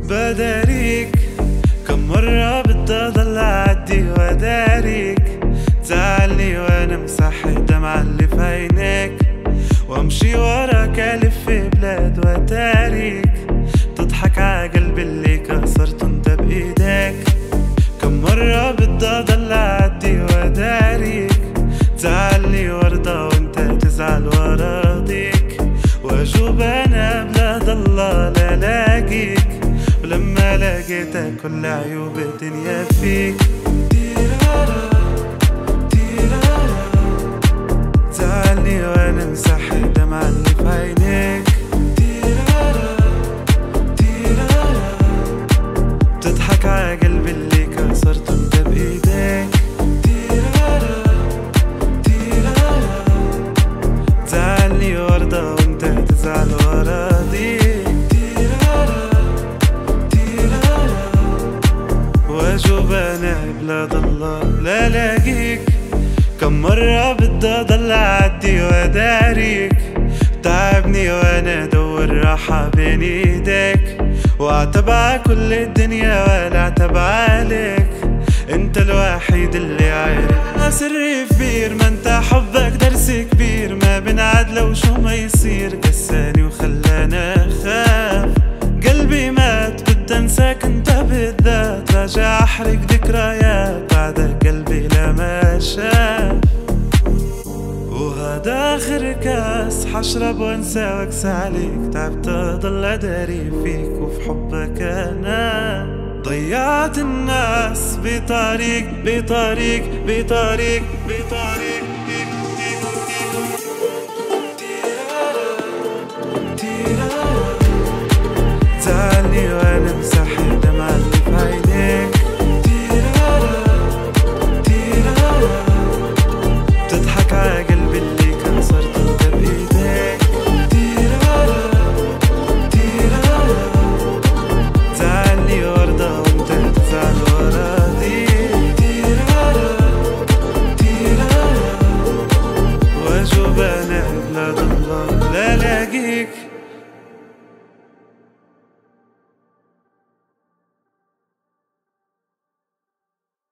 بداريك كم مرة بدي أضل أعدي وأداريك، تزعلني وأنا مسح الدمعة اللي في عينيك، وأمشي وراك ألف بلاد وأتاريك، تضحك ع قلبي اللي كسرته انت بإيديك. كم مرة بدي أضل أعدي وأداريك، تزعلني وارضى وانت تزعل وراضيك، وأجوب أنا بلاد الله لا لاقيك، ولما لقيتك كل عيوب الدنيا فيك. تزعلني وانا مسح الدمعة اللي في عينيك، بتضحك ع قلبي اللي كسرته انت بايديك. تزعلني وارضى وانت تزعل وراضيك، واجوب انا بلاد الله لا لاقيك. كم مرة بدي أضل أعدي وأداريك، تعبني وأنا أدور راحة بين إيديك، وأعتب كل الدنيا ولا أعتب عليك، أنت الوحيد اللي عارف سري كبير، ما أنت حبك درس كبير، ما بنعد لو شو ما يصير، قساني وخلاني أخاف، قلبي مات بدي أنساك أنت بالذات، راجع أحرق ذكريات بعدك قلبي لما شاف، وهذا آخر كاس حشرب وانسى واقسى عليك، تعبت أضل أداري فيك وفي حبك أنا، ضيعت الناس بطريق